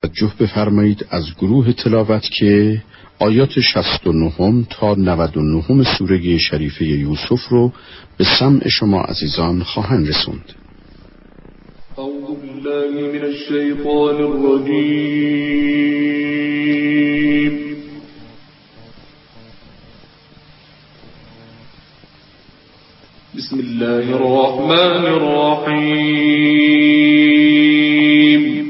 توجه بفرمایید از گروه تلاوت که آیات 69 تا 99 سوره شریفه یوسف رو به سمع شما عزیزان خواهند رسوند. اعوذ بالله من الشیطان الرجیم. بسم الله الرحمن الرحیم.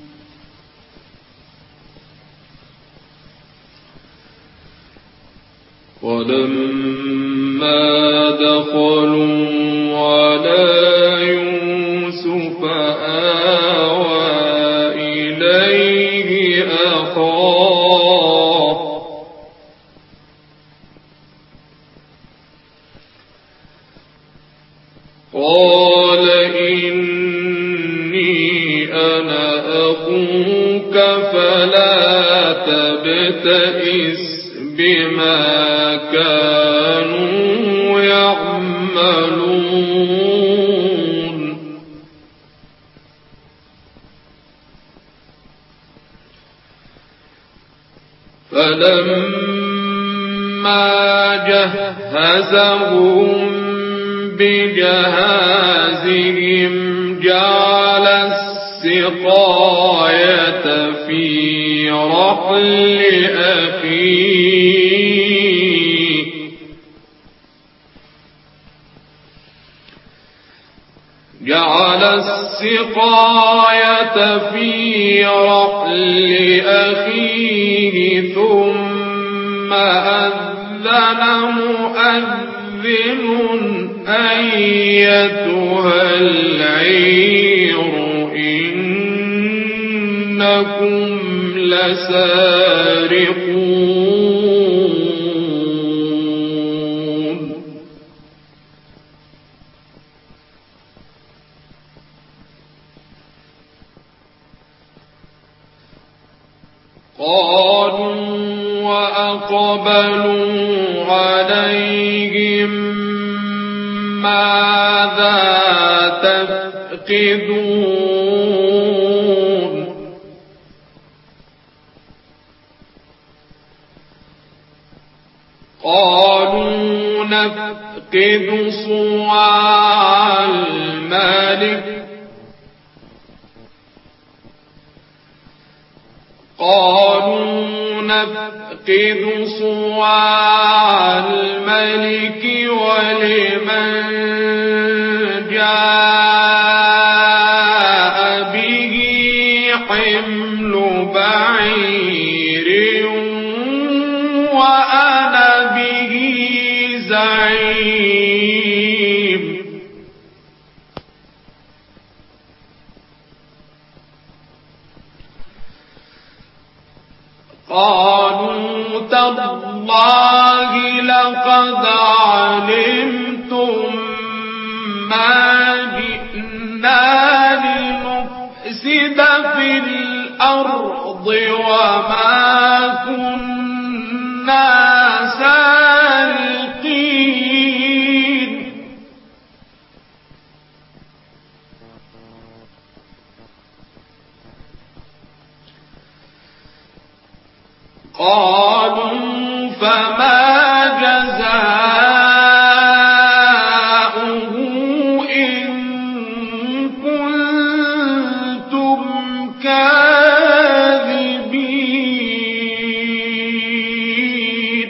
ولما دخلوا على يوسف آوى إليه أخاه قال إني أنا أخوك فلا تبتئس بما كانوا يعملون فلما جهزهم بجهازهم جعل السقاية في رحل أخيه ثم أذن مؤذن أيتها العير إنكم لسارقون قالوا وأقبلوا عليهم ماذا تفقدون قالوا نفقد صواع الملك ولمن جاء به حمل بعير وأنا به زعيم قالوا تالله لقد علمتم ما جئنا لنفسد في الأرض وما كنا سارقين قالوا فما جزاؤه إن كنتم كاذبين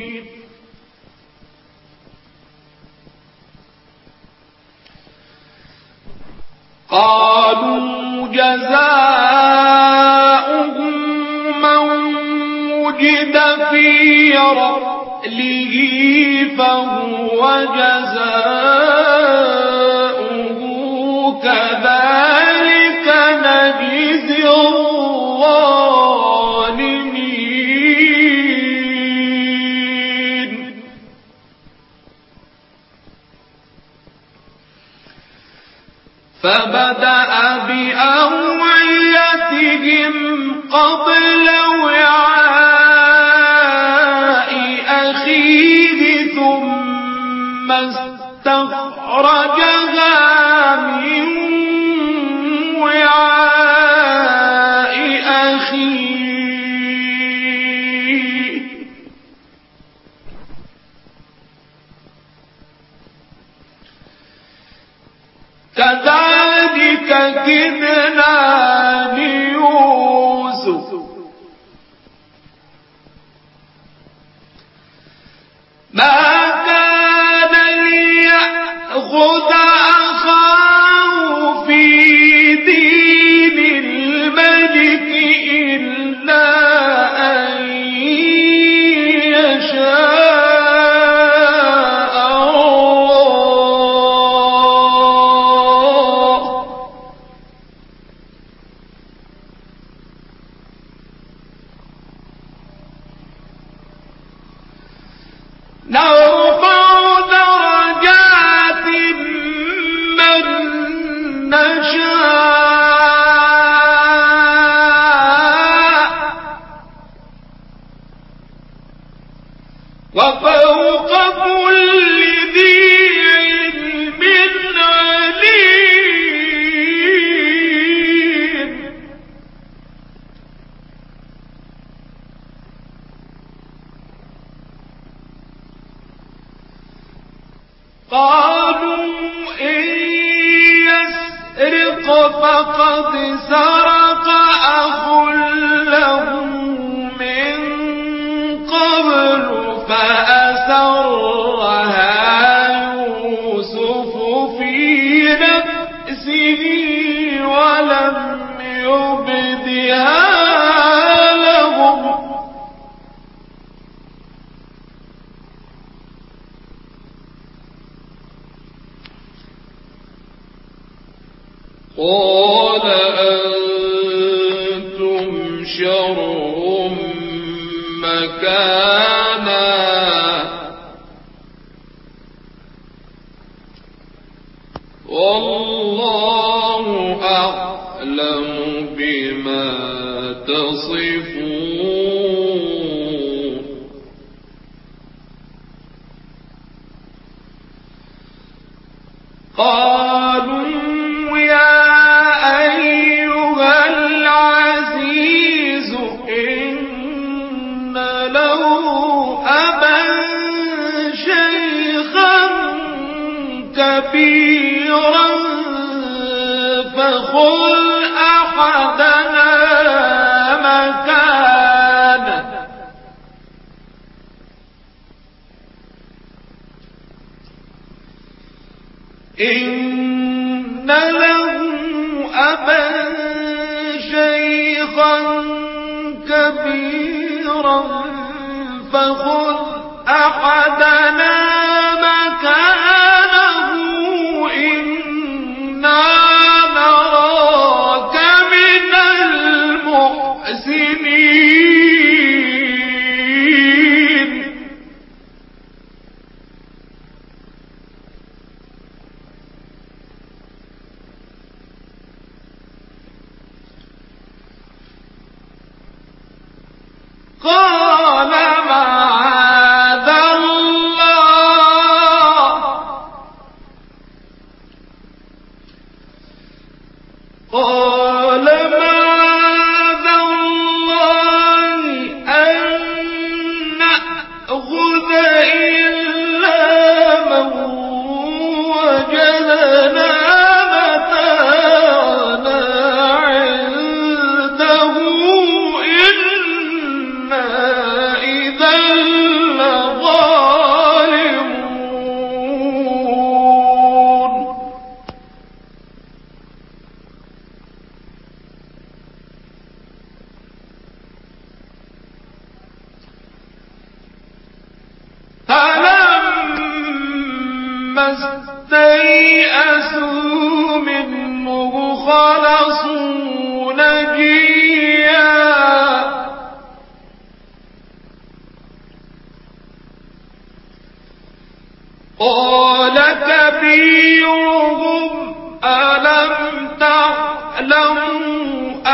قالوا جزاؤه من وجد في رحله فهو جزاؤه كذلك نجزي الظالمين فبدأ بأوعيتهم قبل وعاء أخيه ثم استخرجها من وعاء أخيه كذلك كدنا ليوسف ما كان ليأخذ أخاه في دين الملك إلا أن يشاء الله نرفع درجات من نشاء وفوق كل ذي علم عليم قالوا إن يسرق فقد سرق أخ له من قبل فأسرها يوسف في نفسه ولم يبدها لهم قال أنتم شر مكانا والله أعلم بما تصفون قالوا يا أيها العزيز إن له أبا شيخا كبيرا فخذ أحدنا مكانه إن له أبا شيخا كبيرا فخذ أحدنا مكانه إنا نراك من المحسنين قال معاذ الله أن نأخذ إلا من وجدنا متاعنا عنده إنا إذا لظالمون فلما استيئسوا منه خلصوا نجيا قال كبيرهم ألم تعلموا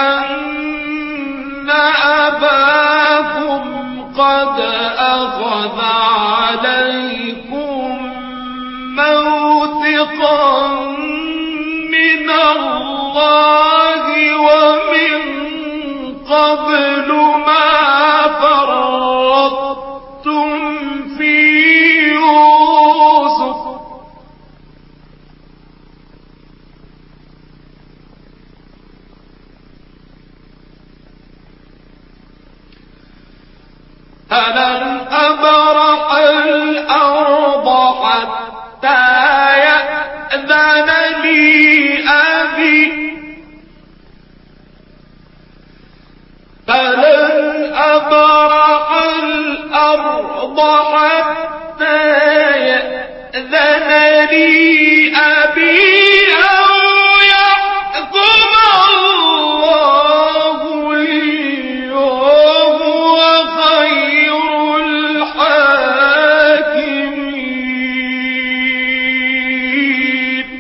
أن أباكم قد أخذ عليكم موثقا من الله ومن قبل قبل ما فرطتم في يوسف ألن أبرح الأرض حتى يأذن لي أبي فلن أبرح الأرض حتى يأذن لي أبي أو يحكم الله لي وهو خير الحاكمين.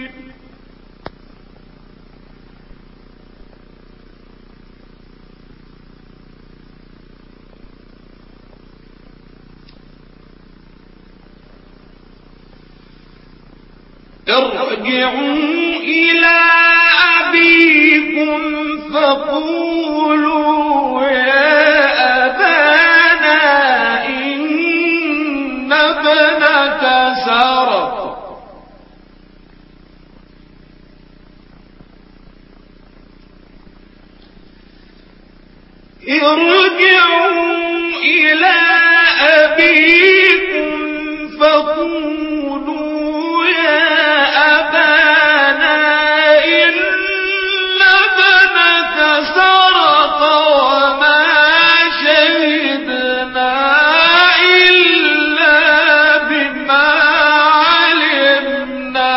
ارجعوا إلى أبيكم فقولوا يا أبانا إن ابنك سرق ارجعوا إلى أبيكم فقولوا يا أبانا إن ابنك سرق وما شهدنا إلا بما علمنا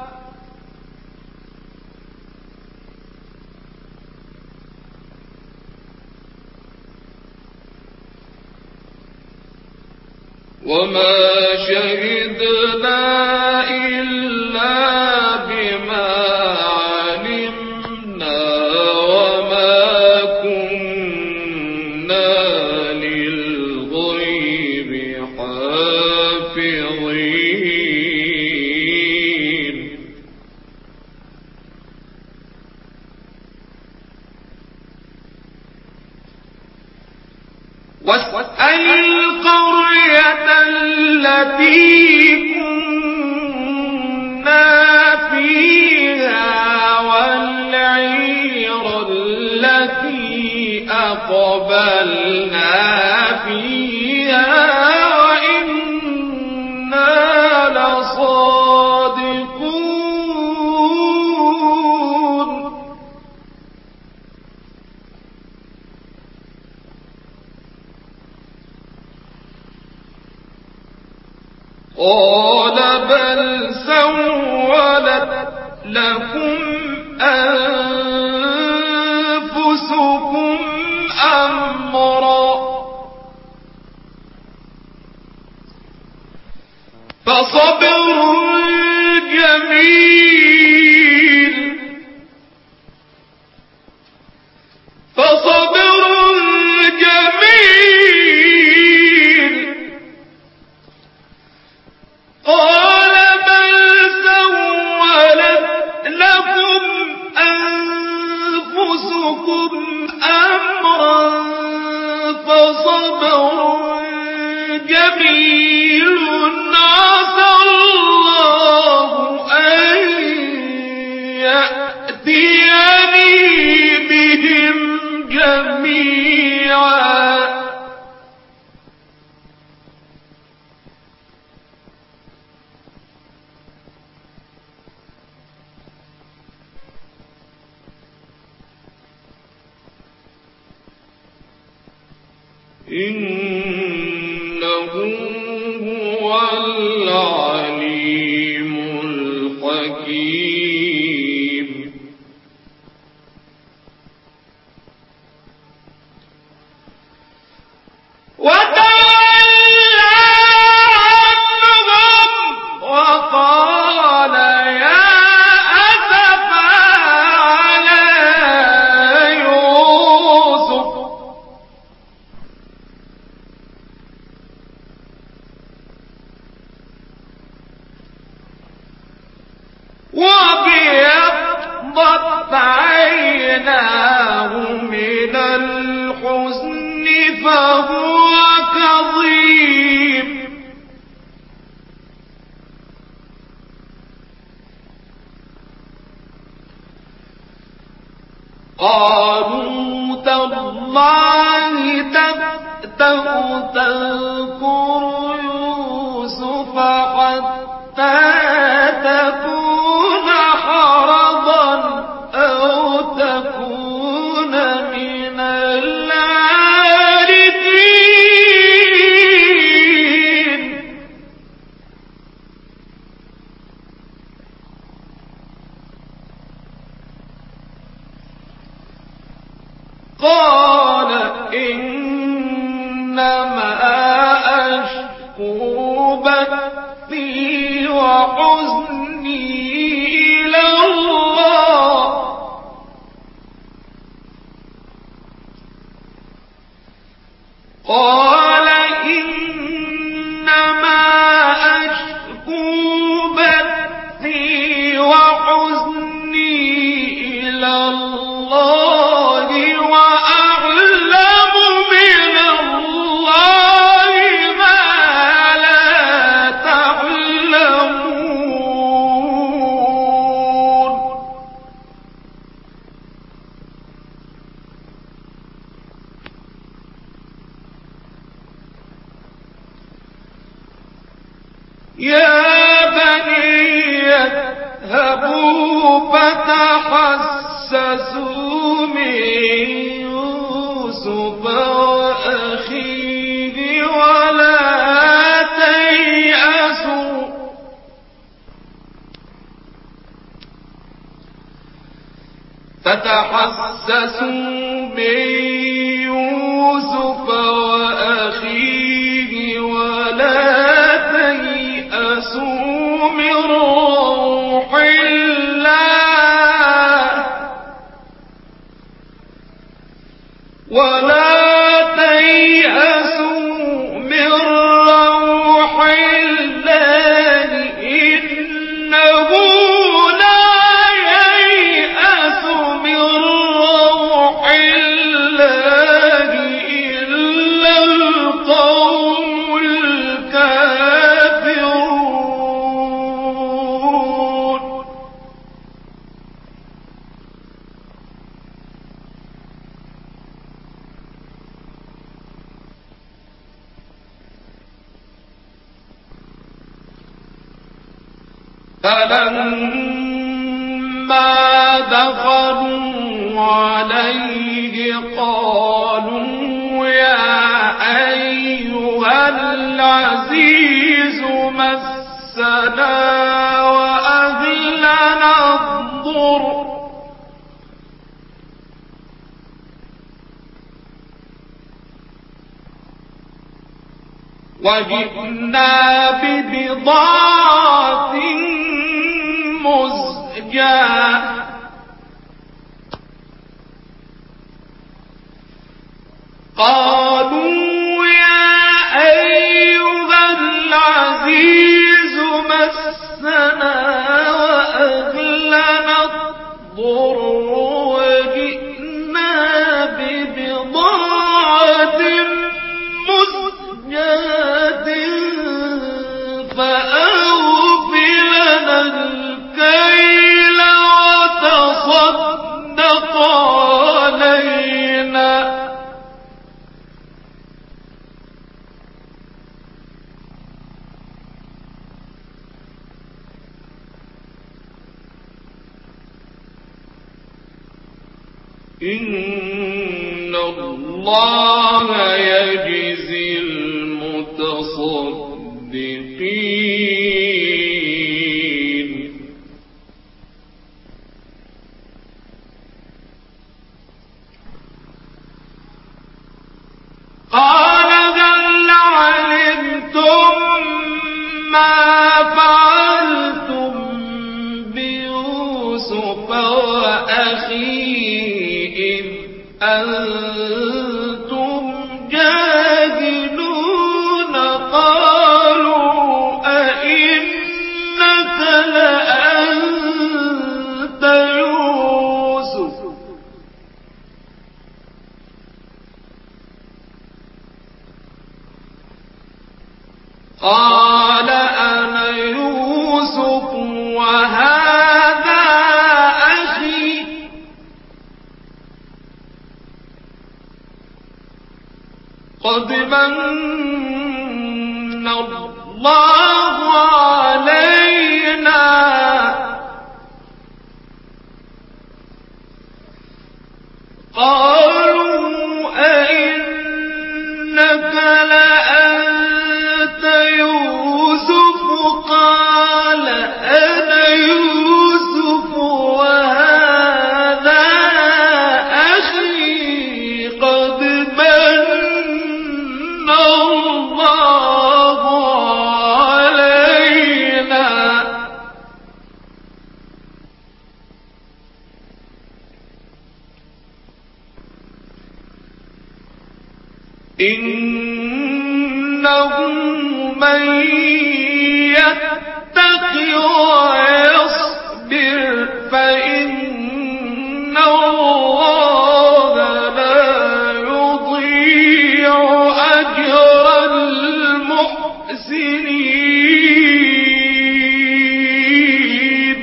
إلا بما علمنا وما كنا للغيب حافظين. واسأل القرية التي كنا فيها والعير التي أقبلنا فيها وإنا لصادقون. قال بل سولت لكم أنفسكم أمرا فصبر جميل قال بل سولت لكم أنفسكم أمرا فصبر جميل عسى الله أن يأتيني بهم جميعا إنه هو العليم الحكيم. وتولى عنهم وقال يا أسفا على يوسف وابيضت عيناه من الحزن فهو كظيم قالوا تالله تفتأ تذكر يوسف حتى تكون حرضا أو تكون من الوارثين قال إنما أشكو بثي وحزني إلى الله قال إنما أشكو بثي وحزني إلى الله وأعلم من الله ما لا تعلمون يا بني اذهبوا فتحسسوا من يوسف وأخيه ولا تيأسوا من روح الله إنه لا ييأس من روح الله إلا القوم الكافرون فلما دخلوا عليه قالوا يا أيها العزيز مسنا وأهلنا الضر وجئنا ببضاعة مزجاة قالوا يا أيها العزيز مسنا وأهلنا الضر وجئنا ببضاعة مزجاة فأوف لنا الكيل وتصدق علينا إن الله يجزي المتصدقين قال هل علمتم ما فعلتم بيوسف وأخيه إذ أنتم جاهلون قالوا أئنك لأنت يوسف قال أنا يوسف وهذا أخي قد من الله علينا قالوا أئنك لأنت يوسف قال أنا يوسف وهذا أخي قد من الله علينا إنه من يتق ويصبر فإن الله لا يضيع أجر المحسنين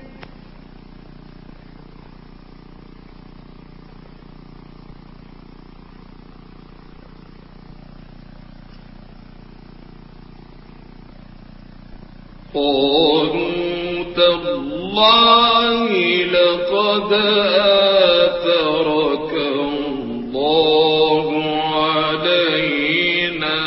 قالوا تالله لقد آثرك الله علينا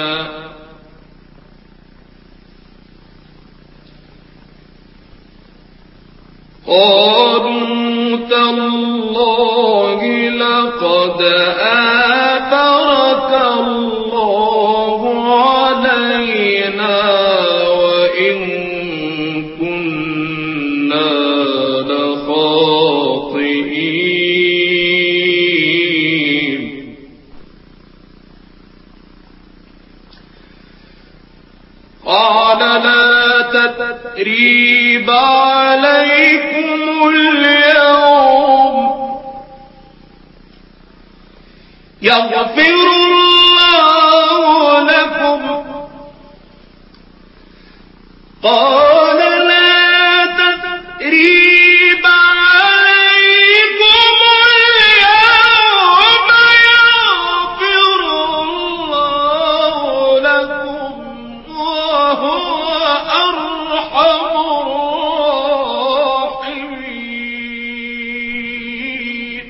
قالوا تالله لقد آثرك الله علينا وإن كنا لخاطئين قال لا تثريب عليكم اليوم يغفر الله لكم قال لا تثريب عليكم اليوم يغفر الله لكم وهو أرحم الراحمين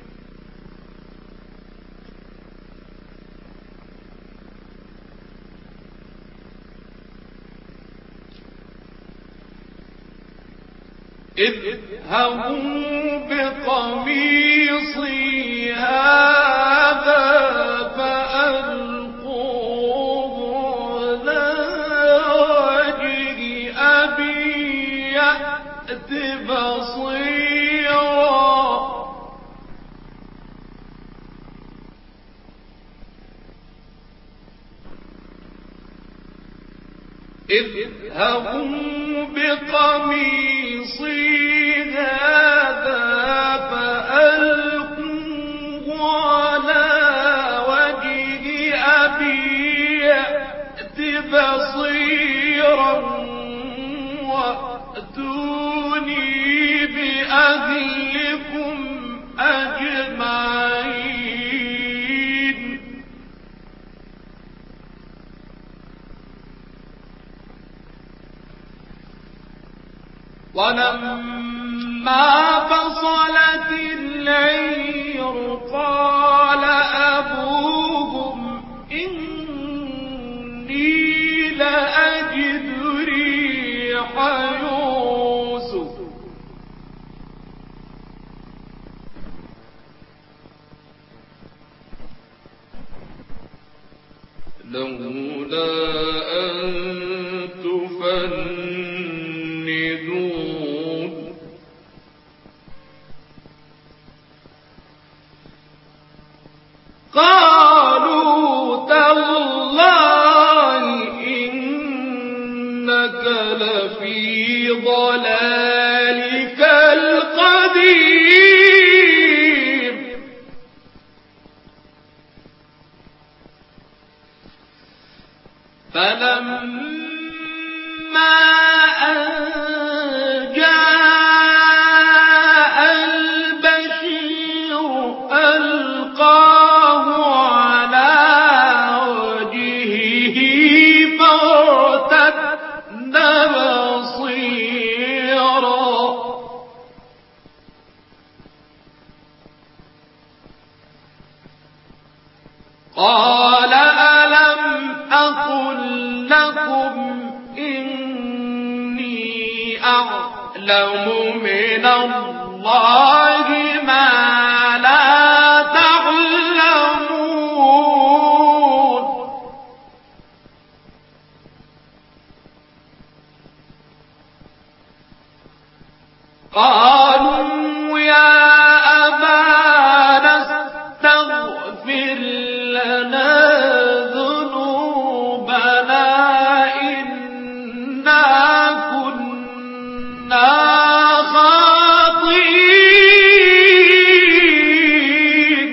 اذهبوا بقميصي هذا فألقوه على وجه أبي يأت بصيرا اذهبوا بقميصي هذا فألقوه على وجه أبي يأت بصيرا وأتوني بأهلكم أجمعين ولما فصلت العير قال أبوهم إني لأجد ريح يوسف لولا أن تفندون قالوا تالله إنك لفي ضلالك القديم فلما أن جاء البشير ألقاه على وجهه فارتد بصيرا قال ألم أقل لكم إني أعلم من الله ما لا تعلمون قالوا يا أبانا استغفر لنا ذنوبنا إنا كنا خاطئين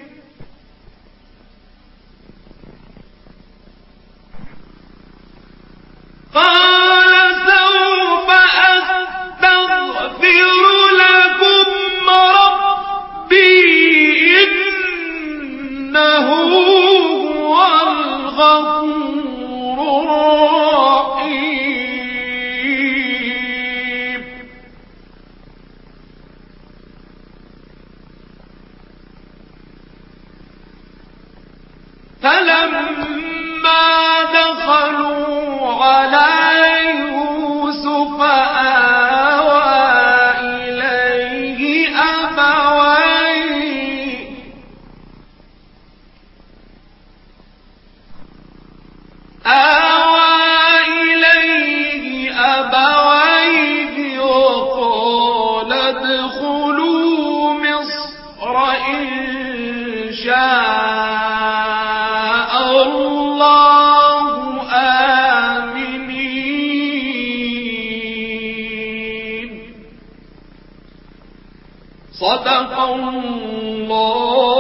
قال سوف أستغفر لكم ربي إنه هو الغفور الرحيم فلما دخلوا على يوسف آوى إليه أبويه وقال ادخلوا مصر إن شاء الله آمنين صدق الله